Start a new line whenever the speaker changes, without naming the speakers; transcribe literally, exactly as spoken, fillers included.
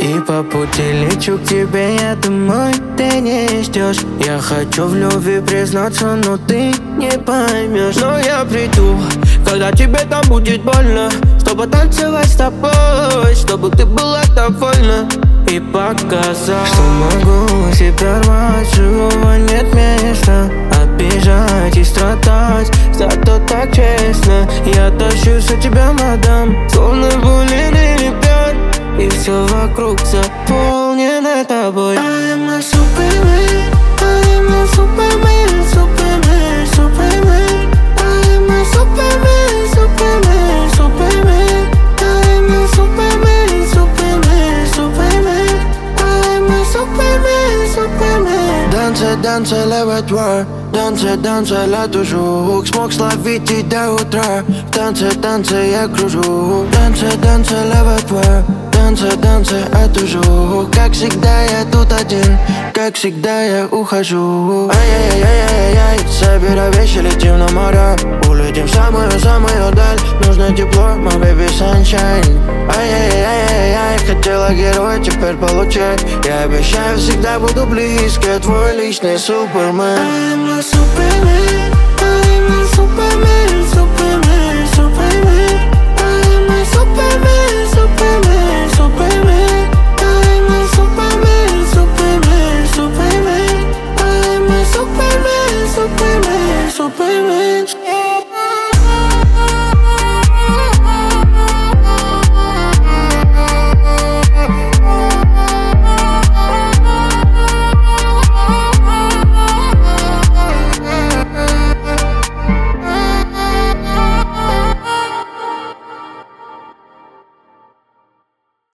И по пути лечу к тебе, я думаю, ты не ждешь. Я хочу в любви признаться, но ты не поймешь. Но я приду, когда тебе там будет больно, чтобы танцевать с тобой, чтобы ты была довольна. И показать, что могу себя рвать, живого нет места. Обижать и страдать, зато так честно. Я тащусь за тебя, мадам, словно булиный ребят. И все вокруг заполнено тобой. I'm a Superman, I'm a Superman, Superman, Superman. I'm a Superman, Superman, Superman. I'm a Superman, Superman, Superman. I'm a Superman, Superman. Danse, danse, левый Танцы, танцы, лету жук. Смог словить и до утра. В танце, танце я кружу. Танцы, танцы, левый твой. Танцы, танцы, это жук. Как всегда я тут один, как всегда я ухожу. Ай-яй-яй-яй-яй, собирай вещи, летим на море. Улетим в самую-самую даль. Нужно тепло, my baby sunshine. Ай-яй-яй-яй-яй, хотела героя, теперь получай. Я обещаю, всегда буду близко. Твой личный Супермен. I'm a Superman, I'm a Superman, Superman, Superman. I'm a Superman, Superman.